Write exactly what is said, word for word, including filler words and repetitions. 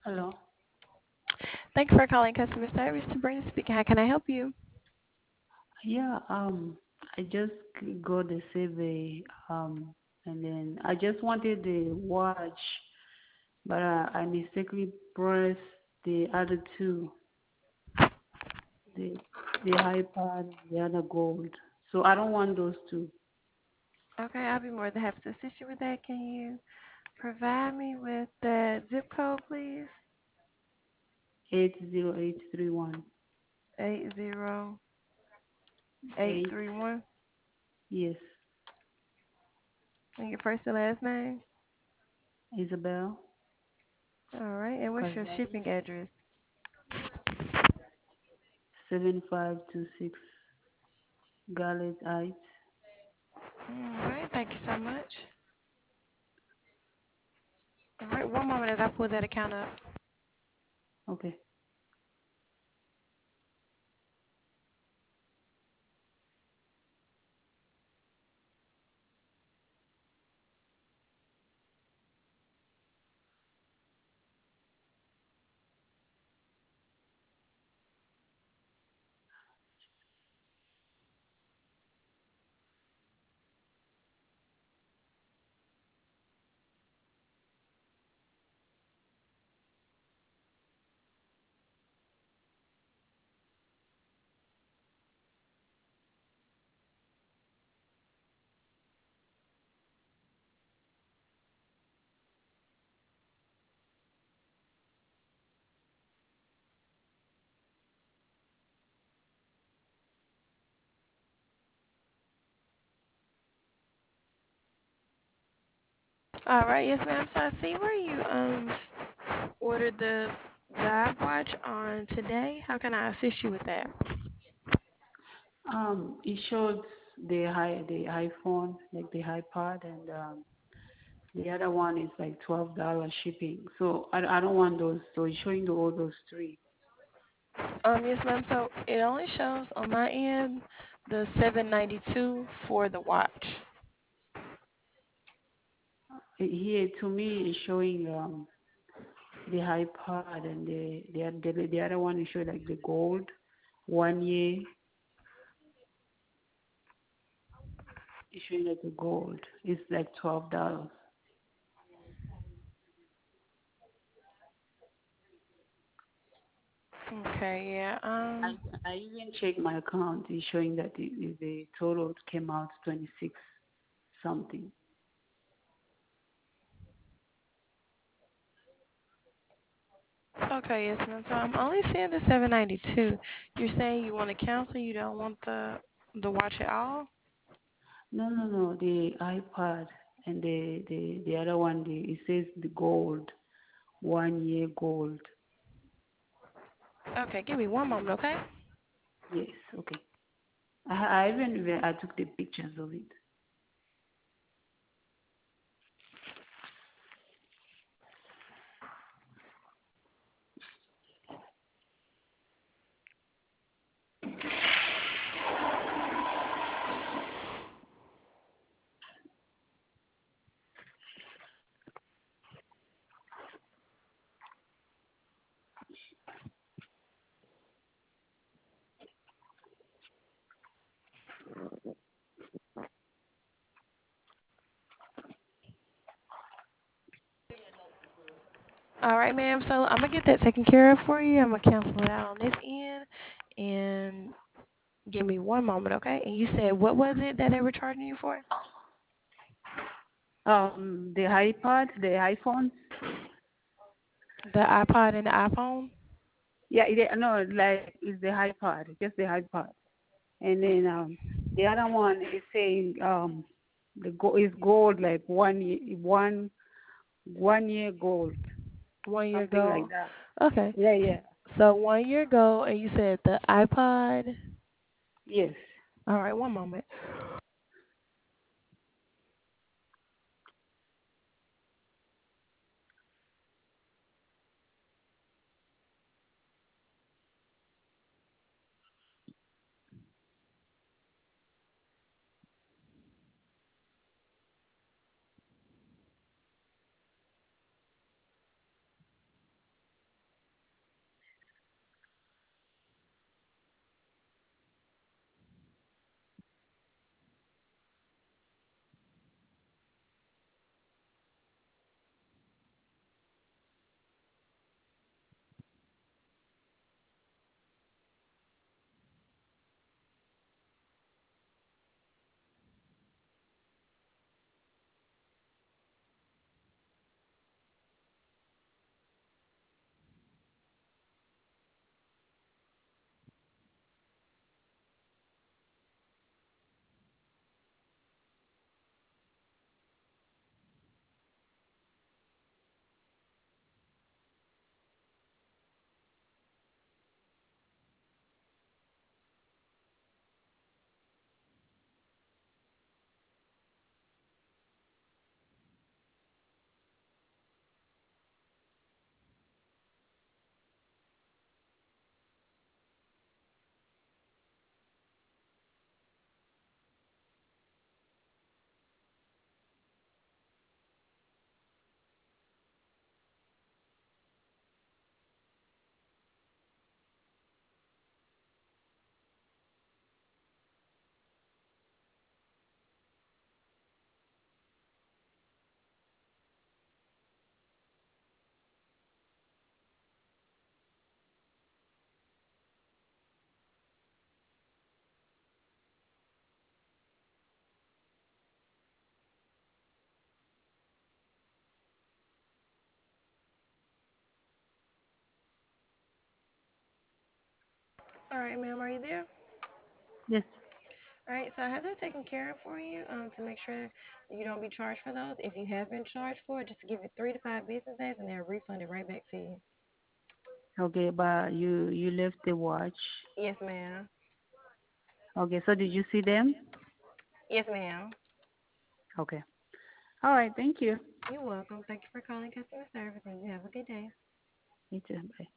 Hello. Thank you for calling customer service. Sabrina speaking. How can I help you? Yeah, um, I just g- got the survey, um, and then I just wanted the watch, but uh, I mistakenly pressed the other two, the the iPad and the other gold. So I don't want those two. Okay, I'll be more than happy to assist you with that. Can you provide me with the zip code, please? Eight zero eight three one Eight zero eight eight. three one. Yes, And your first and last name. Isabel All right. And what's your Kazadi. shipping address? Seven five two six Garlet Heights. All right. Thank you so much. All right. One moment as I pull that account up. Okay. All right. Yes, ma'am. So I see where you um ordered the live watch on today. How can I assist you with that? Um, it showed the high the iPhone, like the iPad, and um, the other one is like twelve dollars shipping. So I, I don't want those. So it's showing the all those three. Um, yes, ma'am. So it only shows on my end the seven ninety two for the watch. Eh, Here to me it's showing um the iPad and the the oth- the, the other one is showing like the gold one year. It's showing like the gold. It's like twelve dollars. Okay, yeah. I Um. I even checked my account. It's showing that the, the the total came out twenty six something. Okay, yes, ma'am. So I'm only seeing the seven ninety two. You're saying you want to cancel? You don't want the the watch at all? No, no, no. The iPad and the the the other one, the it says the gold, one year gold. Okay, give me one moment, okay? Yes, okay. I I even even- I took the pictures of it. All right, ma'am. So I'm gonna get that taken care of for you. I'm gonna cancel it out on this end, and give me one moment, okay? And you said what was it that they were charging you for? Um, the iPad, the iPhone. The iPod and the iPhone. Yeah, it, no, like it's the iPad, just the iPad. And then um, the other one is saying um, the go is gold, like one year, one one year gold, One year something like ago. that. Okay. Yeah, yeah, So one year ago, and you said the iPod. yes. All right, one moment. All right, ma'am, are you there? Yes. All right, so I have that taken care of for you um, to make sure you don't be charged for those. If you have been charged for it, just give it three to five business days and they'll refund it right back to you. Okay, but you you left the watch. Yes, ma'am. Okay, so did you see them? Yes, ma'am. Okay. All right. Thank you. You're welcome. Thank you for calling customer service and you have a good day. You too. Bye.